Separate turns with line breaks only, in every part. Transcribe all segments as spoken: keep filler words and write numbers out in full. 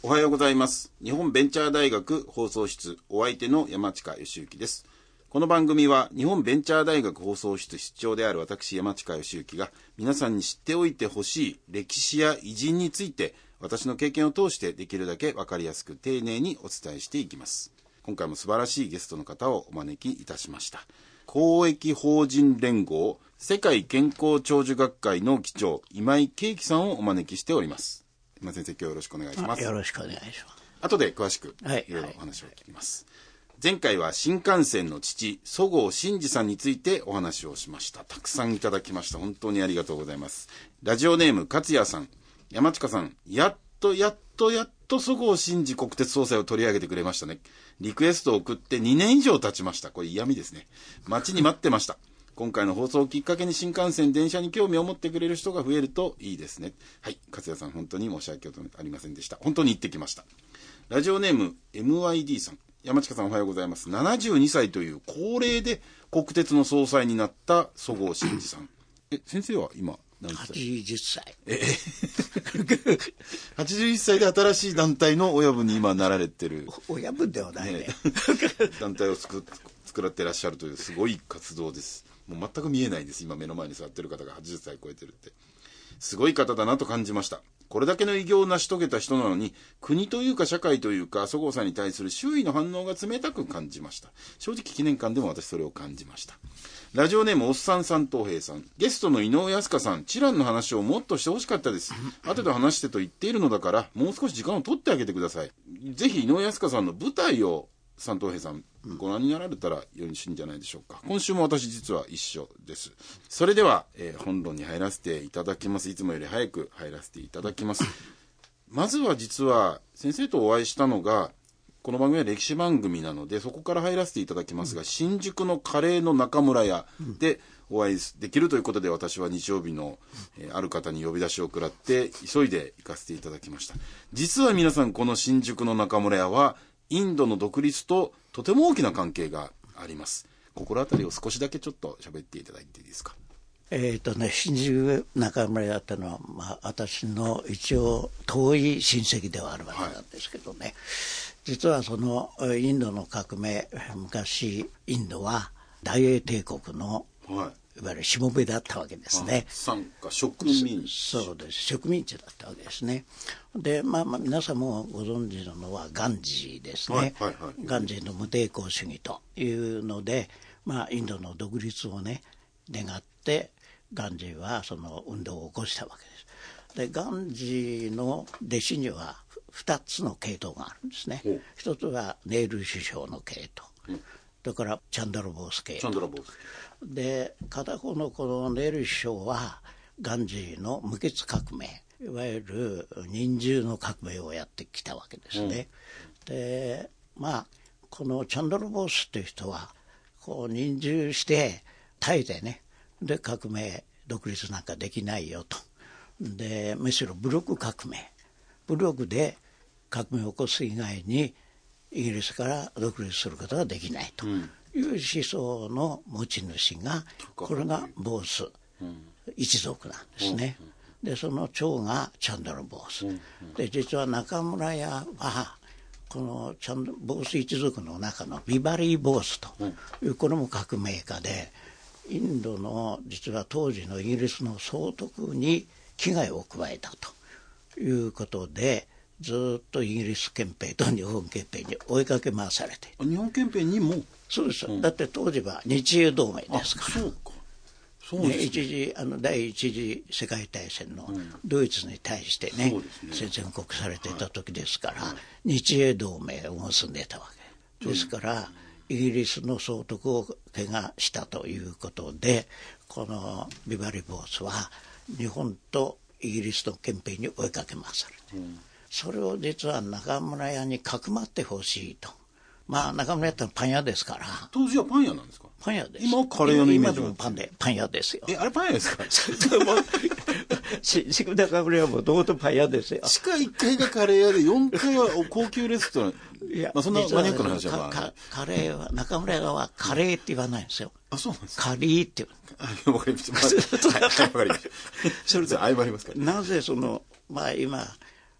おはようございます。日本ベンチャー大学放送室、お相手の山近義之です。この番組は日本ベンチャー大学放送室室長である私山近義之が皆さんに知っておいてほしい歴史や偉人について私の経験を通してできるだけ分かりやすく丁寧にお伝えしていきます。今回も素晴らしいゲストの方をお招きいたしました。公益法人連合世界健康長寿学会の議長今井圭樹さんをお招きしております。今井先生、今日よろしくお願いします。
よろしくお願いします。
後で詳しくいろいろお話を聞きます。はいはい、前回は新幹線の父十河真司さんについてお話をしました。たくさんいただきました。本当にありがとうございます。ラジオネーム勝也さん、山近さん、やっとやっとやっと十河真司国鉄総裁を取り上げてくれましたね。リクエストを送ってにねん以上経ちました。これ嫌味ですね。待ちに待ってました。今回の放送をきっかけに新幹線、電車に興味を持ってくれる人が増えるといいですね。はい、勝也さん、本当に申し訳ありませんでした。本当に行ってきました。ラジオネーム エムワイディー さん、山近さんおはようございます。ななじゅうにさいという高齢で国鉄の総裁になった十河真司さん。え、先生は今何歳？
はちじゅっさい。
えはちじゅういっさいで新しい団体の親分に今なられてる。
親分ではないね。ね
団体を作作られてらっしゃるというすごい活動です。もう全く見えないです。今目の前に座ってる方がはちじゅっさい超えてるって。すごい方だなと感じました。これだけの偉業を成し遂げた人なのに、国というか社会というか十河さんに対する周囲の反応が冷たく感じました。正直記念館でも私それを感じました。ラジオネームおっさん三等兵さん、ゲストの井上飛鳥さん、知覧の話をもっとしてほしかったです。後で話してと言っているのだから、もう少し時間を取ってあげてください。ぜひ井上飛鳥さんの舞台を三等兵さんご覧になられたらよろしいんじゃないでしょうか。今週も私実は一緒です。それでは、えー、本論に入らせていただきます。いつもより早く入らせていただきます。まずは実は先生とお会いしたのが、この番組は歴史番組なのでそこから入らせていただきますが、新宿のカレーの中村屋でお会いできるということで、私は日曜日の、えー、ある方に呼び出しを食らって急いで行かせていただきました。実は皆さん、この新宿の中村屋はインドの独立ととても大きな関係があります。心当たりを少しだけちょっと喋っていただいていいですか。
えっとね、新宿中村屋ってのは、まあ、私の一応遠い親戚ではあるわけなんですけどね、はい、実はそのインドの革命、昔インドは大英帝国の、はい、いわゆるしもべだったわけですね。
参加植民地。
そうです、植民地だったわけですね。で、まあ、まあ皆さんもご存知なのはガンジーですね、はいはいはい、ガンジーの無抵抗主義というので、まあ、インドの独立をね願ってガンジーはその運動を起こしたわけです。で、ガンジーの弟子にはふたつの系統があるんですね。一つはネイル首相の系統、うん、だからチャンドラボース系統で、片方のこのネイル首相はガンジーの無血革命、いわゆる忍従の革命をやってきたわけですね、うん、で、まあこのチャンドラボースっていう人はこう忍従して耐えてね、で革命独立なんかできないよと、でむしろ武力革命、武力で革命を起こす以外にイギリスから独立することができないという思想の持ち主が、これがボース一族なんですね。でその長がチャンドラボースで、実は中村屋はこのチャンドボース一族の中のビバリー・ボースという、これも革命家で、インドの実は当時のイギリスの総督に危害を加えたということで、ずっとイギリス憲兵と日本憲兵に追いかけ回されている。
日本憲兵にも？
そうです、うん、だって当時は日英同盟ですから。
そうか、そうですね、
ね、一次あの第一次世界大戦のドイツに対してね、うん、宣戦布告されていた時ですから、はい、日英同盟を結んでいたわけですから、イギリスの総督を怪我したということで、このビバリー・ボースは日本とイギリスの憲兵に追いかけ回されて、うん、それを実は中村屋にかくまってほしいと。まあ中村屋ってパン屋ですから。
当時はパン屋なんですか？
パン屋です。
今カレー屋のイメージは
今でもパンでパン屋ですよ。
え、あれパン屋ですか？
新宿中村屋もともとパン屋ですよ。
地下いっかいがカレー屋でよんかいは高級レストラン。いや、まあ、そんなマニアックな話は、まあ、
かカレーは中村屋はカレーって言わないんですよ。
あ、そうなんですか。
カリーって
言う。わかりました。はい、わかりました。それで謝りますから。
なぜそのまあ今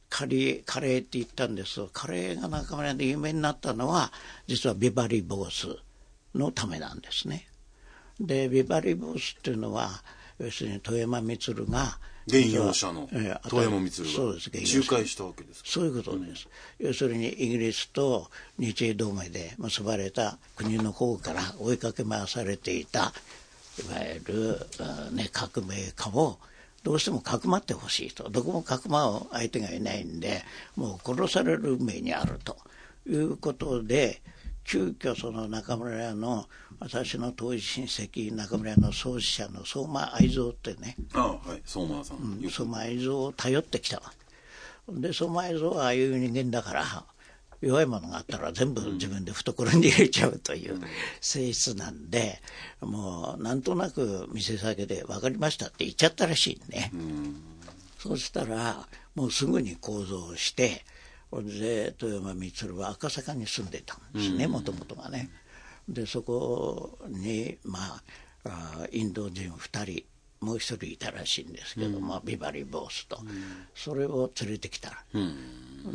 カレー、カレーって言ったんですが、カレーが中村屋で有名になったのは実はビバリーボースのためなんですね。でビバリーボースっていうのは要するに豊山満が
原用者の遠山満が仲介したわけですか。
そういうことです、うん、要するにイギリスと日英同盟で結ばれた国の方から追いかけ回されていたいわゆる、ね、革命家をどうしてもかくまってほしいと。どこもかくまう相手がいないんでもう殺される運命にあるということで、急遽その中村屋の私の遠い親戚中村屋の創始者の相馬愛蔵ってね、
ああ、はい、相馬さん、
うん、相馬愛蔵を頼ってきたわけで、相馬愛蔵はああいう人間だから弱いものがあったら全部自分で懐に入れちゃうという性質なんで、もうなんとなく店先で分かりましたって言っちゃったらしいね。そうしたらもうすぐに行動して、で豊山満は赤坂に住んでたんですね、もともとがね。でそこにまあインド人ふたりもう一人いたらしいんですけど、うん、まあ、ビバリーボースと、うん、それを連れてきたら、うん、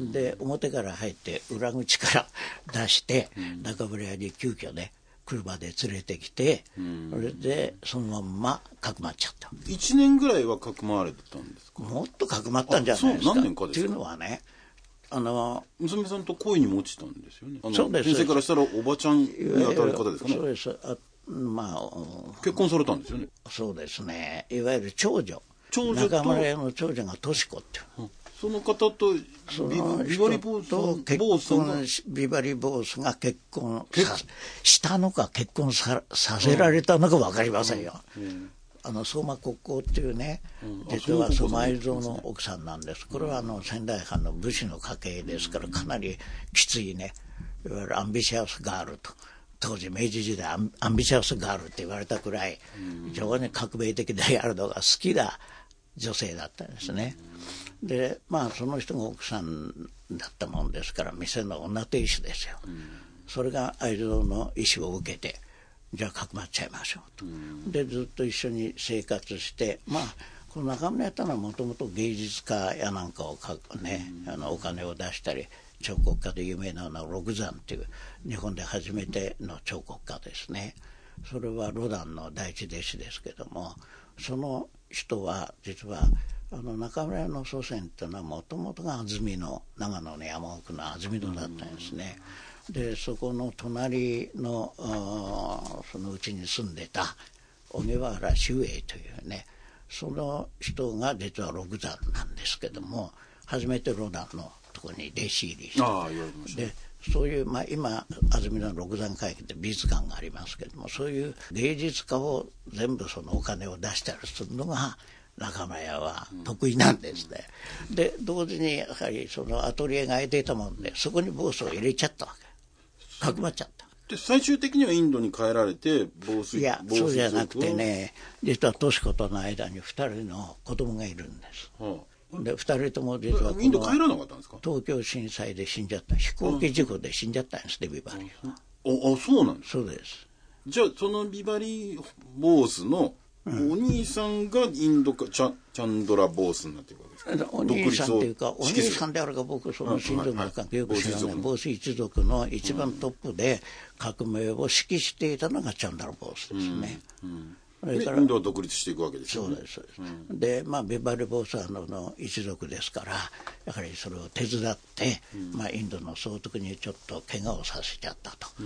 で表から入って裏口から出して、うん、中村屋に急遽ね車で連れてきて、うん、それでそのまんまかくまっちゃった。
いちねんぐらいはかくまわれてたんですか。
もっとかくまったんじゃないですか。
何年かですか。
っていうのはね、あの
娘さんと恋にも落ちたんですよね。あのそうです。先生からしたらおばちゃんに当たる方ですかね。
そうです。あま
あ、結婚されたんですよね。
そうですね。いわゆる長女、
長女
中村屋の長女が敏子っていう、
うん、その方とビバリーボースと結婚
ビバリーボースが結婚さしたのか結婚 さ, させられたのか分かりませんよ。うんうん、あの相馬国交っていうね、うん、実は相馬愛蔵の奥さんなんです。これはあの仙台藩の武士の家系ですから、かなりきついね、いわゆるアンビシャスガールと。当時明治時代アンビシャスガールって言われたくらい非常に革命的であるのが好きな女性だったんですね。でまあその人が奥さんだったもんですから店の女亭主ですよ。それが愛蔵の意思を受けてじゃあかくまっちゃいましょうと。でずっと一緒に生活してまあこの中村屋ってのはもともと芸術家やなんかをかねあのお金を出したり彫刻家で有名なのは六山っていう日本で初めての彫刻家ですね。それはロダンの第一弟子ですけども、その人は実はあの中村屋の祖先っていうのはもともとが安曇野、長野の山奥の安曇野だったんですね。でそこの隣のそのうちに住んでた小木原周英というね、その人が実は六山なんですけども、初めてロダンのところに弟子入りして、
ああ言われました。
でそういう、まあ、今安曇野の六山会館って美術館がありますけども、そういう芸術家を全部そのお金を出したりするのが中村屋は得意なんですね。うん、で同時にやはりそのアトリエが空いていたもんでそこにボースを入れちゃったわけ、かくまっちゃった。
で最終的にはインドに帰られてボース
いやそうじゃなくてね、実は敏子との間にふたりの子供がいるんです。はあでふたりとも実はこの
インド帰らなかったんですか。
東京震災で死んじゃった、飛行機事故で死んじゃったんですね、ビバリーは。
ああそうなんですか。
そうです。
じゃあそのビバリーボースのお兄さんがインドか、うん、チャ, チャンドラボースになっているわけですか。
お兄さんっていうかお兄さんであるか僕その親族の関係よく知らない、ボース一族の一番トップで革命を指揮していたのがチャンドラボースですね。うんうん
インドは独立していくわけですよね。
そうですそうです、うん、でまあビバリーボースはのの一族ですからやはりそれを手伝って、うんまあ、インドの総督にちょっと怪我をさせちゃったと、うん、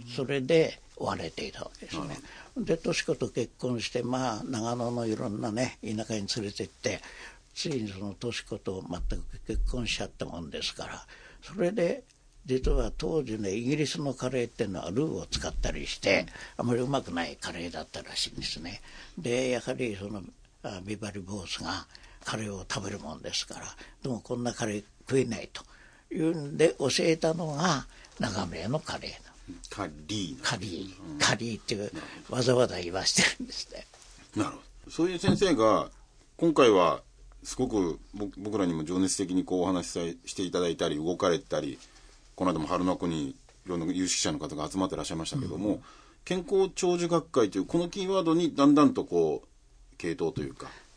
それで追われていたわけですね。で敏子と結婚してまあ長野のいろんなね田舎に連れて行ってついにその敏子と全く結婚しちゃったもんですから、それで実は当時ねイギリスのカレーっていうのはルーを使ったりしてあまりうまくないカレーだったらしいんですね。でやはりそのビバリーボースがカレーを食べるもんですからでもこんなカレー食えないというんで教えたのが中村屋のカレーの
カリー
カリー、うん、カリーっていうわざわざ言わしてるんですね。
なるほど。そういう先生が今回はすごく僕らにも情熱的にこうお話ししていただいたり動かれたり、この間も春名湖にいろんな有識者の方が集まってらっしゃいましたけども、うん、健康長寿学会というこのキーワードにだんだんとこう系統というか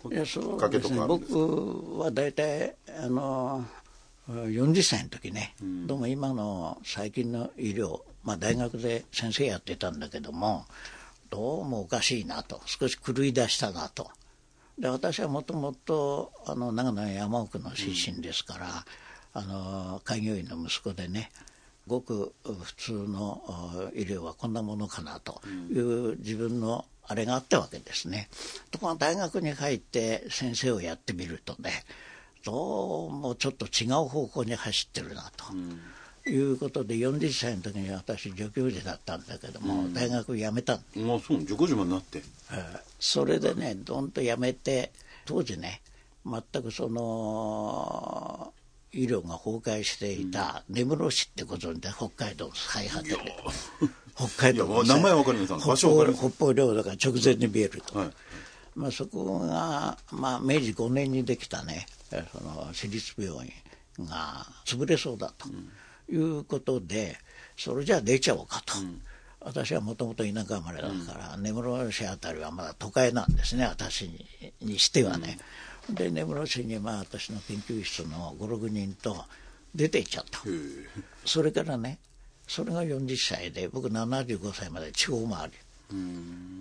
いやそうですね、僕は大体あのよんじゅっさいの時ね、うん、どうも今の最近の医療、まあ、大学で先生やってたんだけどもどうもおかしいなと、少し狂い出したなと。で私はもともとあの長野山奥の出身ですから、うん、あの開業医の息子でね、ごく普通の医療はこんなものかなという自分のあれがあったわけですね。ところが大学に入って先生をやってみるとね、どうもちょっと違う方向に走ってるなと、うん、いうことでよんじゅっさいの時に私助教授だったんだけども、うん、大学辞めたんです。
あ、そう、助教授までなって、
えー、それでねどんと辞めて、当時ね全くその医療が崩壊していた根室市ってご存知で、北海道の最果てで北海道の
名前わかりません、
場所わかりません。北方領土が直前に見えると、はい、まあ、そこが、まあ、明治ごねんにできたねその私立病院が潰れそうだということで、それじゃあ出ちゃおうかと、うん、私はもともと田舎生まれだから、うん、根室市あたりはまだ都会なんですね、私 に, にしてはね、うん、で根室市にまあ私の研究室のごろくにんと出て行っちゃった。それからね、それがよんじゅっさいで僕ななじゅうごさいまで地方回り、うん、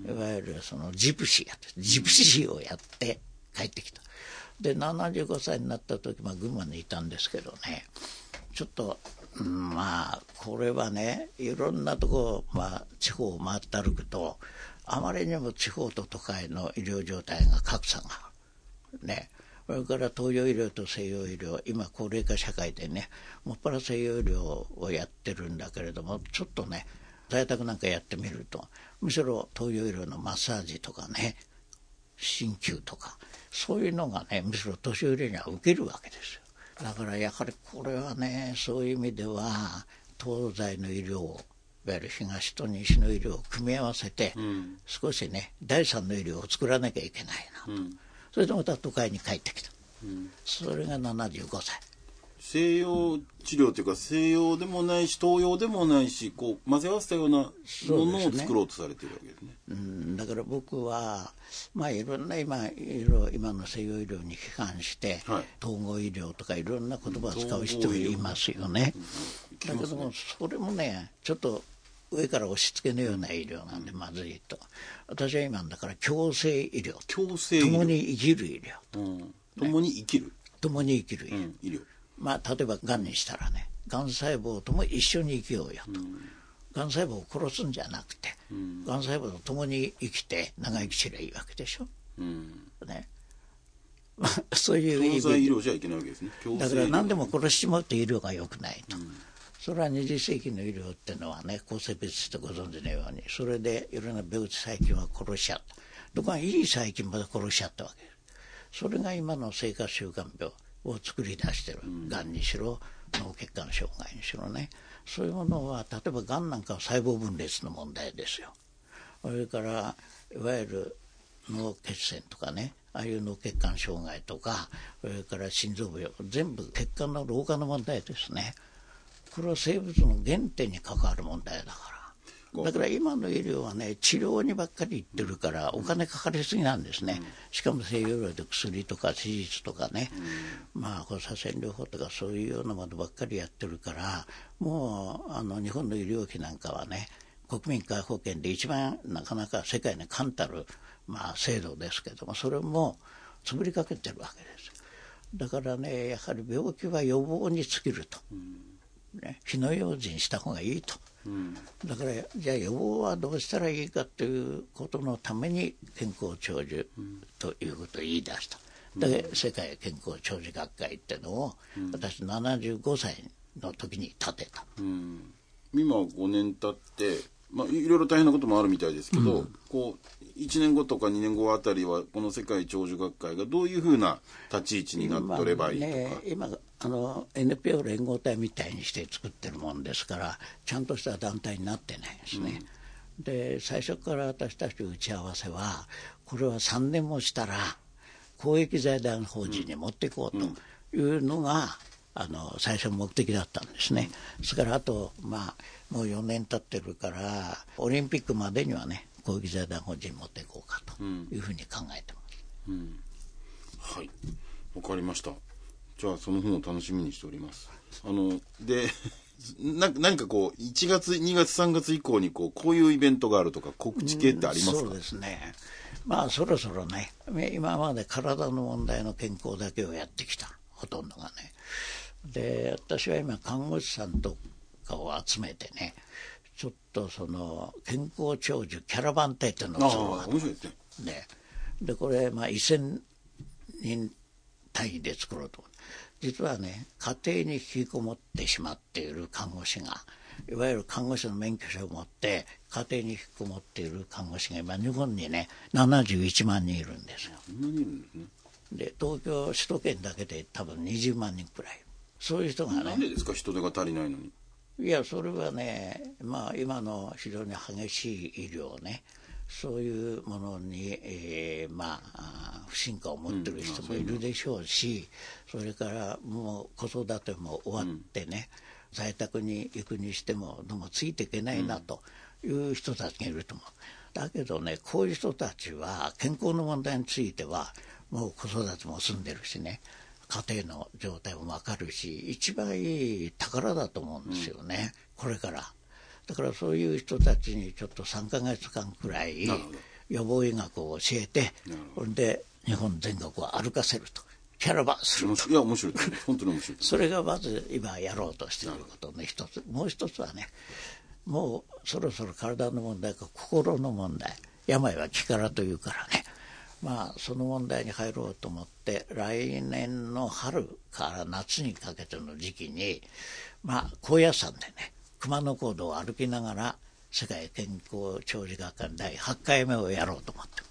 いわゆるそのジプシーやってジプシーをやって帰ってきた。でななじゅうごさいになった時、まあ、群馬にいたんですけどね、ちょっと、うん、まあこれはねいろんなとこ、まあ、地方を回って歩くとあまりにも地方と都会の医療状態が格差があるね。それから東洋医療と西洋医療、今高齢化社会でねもっぱら西洋医療をやってるんだけれども、ちょっとね在宅なんかやってみるとむしろ東洋医療のマッサージとかね鍼灸とかそういうのがねむしろ年寄りには受けるわけですよ。だからやはりこれはねそういう意味では東西の医療、いわゆる東と西の医療を組み合わせて、うん、少しね第三の医療を作らなきゃいけないなと、うん、それでまた都会に帰ってきた、うん、それがななじゅうごさい。
西洋治療というか西洋でもないし東洋でもないし、こう混ぜ合わせたようなものを作ろうとされているわけですね。
うん、だから僕はまあいろんな今いろ今の西洋医療に批判して、はい、統合医療とかいろんな言葉を使う人もいますよね。だけどもそれもねちょっと上から押し付けのような医療なんでまずいと。私は今だから共生医療、
共生医療、
共に生きる医療、うん、
共に生きる、ね、
共に生きる医療、
うん、医療、
まあ例えばがんにしたらね、がん細胞とも一緒に生きようよと、うん、がん細胞を殺すんじゃなくて、うん、がん細胞と共に生きて長生きすればいいわけでしょ、うんね、まあ、そういう意味で
共済医療じゃいけないわけですね。
だから何でも殺しちまうと医療が良くないと、うん、それはにじゅっせいきの医療っていうのはね、抗生物質とご存知のようにそれでいろんな病気細菌は殺しちゃった。ところがいい細菌まで殺しちゃったわけです。それが今の生活習慣病を作り出してる、がんにしろ脳血管障害にしろね、そういうものは例えばがんなんかは細胞分裂の問題ですよ。それからいわゆる脳血栓とかね、ああいう脳血管障害とか、それから心臓病、全部血管の老化の問題ですね。これは生物の原点に関わる問題だから。だから今の医療はね治療にばっかりいってるからお金かかりすぎなんですね。しかも西洋医療で薬とか手術とかね、まあ放射線療法とかそういうようなものばっかりやってるから、もうあの日本の医療費なんかはね国民皆保険で一番なかなか世界に冠たる、まあ、制度ですけども、それも潰りかけてるわけです。だからねやはり病気は予防に尽きると、ね、火の用心した方がいいと。うん、だからじゃあ予防はどうしたらいいかということのために健康長寿ということを言い出した。で、うん、世界健康長寿学会っていうのを、うん、私ななじゅうごさいの時に立てた、
うん、今ごねん経って、まあ、いろいろ大変なこともあるみたいですけど、うん、こういちねんごとかにねんごあたりはこの世界長寿学会がどういうふうな立ち位置になっとればいいとか。
今、ね、今あの エヌピーオー 連合体みたいにして作ってるもんですからちゃんとした団体になってないんですね、うん、で最初から私たち打ち合わせはこれはさんねんもしたら公益財団法人に持っていこうというのが、うん、あの最初の目的だったんですね、うん、それからあと、まあ、もうよねん経ってるからオリンピックまでにはね公益財団法人に持っていこうかというふうに考えてます、
うんうん、 はい、わかりました。じゃあその本を楽しみにしております。あのでな何かこういちがつにがつさんがつ以降にこうこういうイベントがあるとか告知系ってありますか？
そうですね、まあそろそろね、今まで体の問題の健康だけをやってきた、ほとんどがね。で私は今看護師さんとかを集めてね、ちょっとその健康長寿キャラバン隊っていうのをそう
ああ面白いですね。
ででこれまあせんにん単位で作ろうと。実はね、家庭に引きこもってしまっている看護師が、いわゆる看護師の免許証を持って家庭に引きこもっている看護師が今日本にねななじゅういちまんにんいるんですよ。
そんなにいるんですね。
で東京首都圏だけで多分にじゅうまんにんくらい、そういう人がね。
なんでですか、人手が足りないのに。
いやそれはね、まあ今の非常に激しい医療ね、そういうものに、えー、まあ不信感を持ってる人もいるでしょうし、うん、それからもう子育ても終わってね、うん、在宅に行くにしてもどうもついていけないなという人たちがいると思う。だけどね、こういう人たちは健康の問題についてはもう子育ても済んでるしね、家庭の状態も分かるし、一番いい宝だと思うんですよね、うん、これから。だからそういう人たちにちょっとさんかげつかんくらい予防医学を教えて、それで日本全国を歩かせると、キャラバンすると。
いや面白いです、本当に面白い。
それがまず今やろうとしていることの一つ。もう一つはね、もうそろそろ体の問題か心の問題、病は気からというからね、まあその問題に入ろうと思って、来年の春から夏にかけての時期にまあ高野山でね、熊野古道を歩きながら世界健康長寿学会だいはちかいめをやろうと思ってます。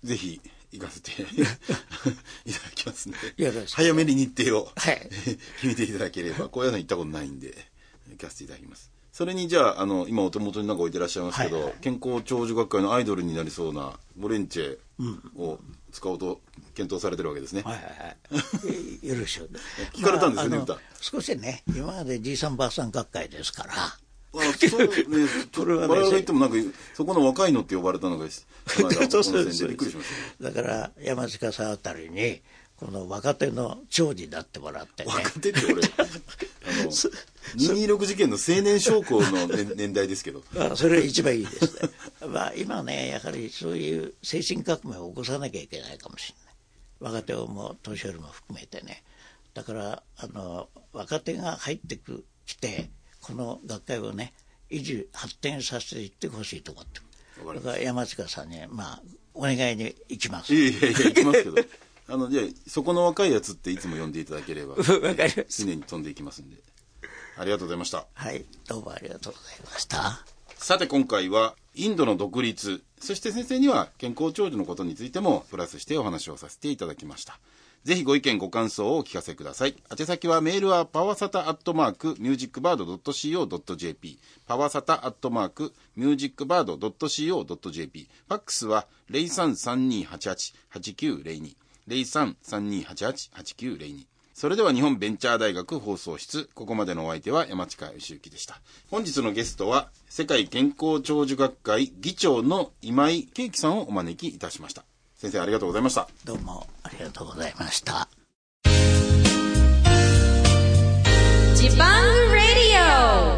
ぜひ行かせていただきますね。
早
めに日程を、
はい、
決めていただければ。高野山行ったことないんで行かせていただきます。それにじゃあ、あの今お手元になんか置いてらっしゃいますけど、はいはい、健康長寿学会のアイドルになりそうなボレンチェを使おうと検討されてるわけですね。
はいはいはい。よろしく。
聞かれたんですよね、
まあ、歌。少しね、今までじいさんばあさん学会ですから。あ
そうね、それはね、我々が言ってもなんかそこの若いのって呼ばれたのがそうそうそうびっくりしました、ね。
だから山近さんあたりにこの若手の長寿になってもらってね。
若手って俺あのにひゃくにじゅうろく事件の青年将校の年代ですけど。
あそれが一番いいですね。まあ今ね、やはりそういう精神革命を起こさなきゃいけないかもしれない。若手をも年寄りも含めてね。だからあの若手が入ってきてこの学会をね維持発展させていってほしいと思ってる。だから山近さんにまあお願いに行きます。
いやいやいや行きますけど。あのじゃあそこの若いやつっていつも呼んでいただければ
わかります。
常に飛んでいきますんで。ありがとうございました。
はい、どうもありがとうございました。
さて今回はインドの独立、そして先生には健康長寿のことについてもプラスしてお話をさせていただきました。ぜひご意見ご感想をお聞かせください。宛先はメールはパワサタアットマークミュージックバードドットシーオードットジェーピー パワサタアットマークミュージックバードドットシーオードットジェーピー ファックスは ゼロさんさんにーはちはちはちきゅうゼロに ゼロさんさんにーはちはちはちきゅうゼロに。それでは日本ベンチャー大学放送室、ここまでのお相手は山近義之でした。本日のゲストは世界健康長寿学会議長の今井圭樹さんをお招きいたしました。先生ありがとうございました。
どうもありがとうございました。ジパングラディオ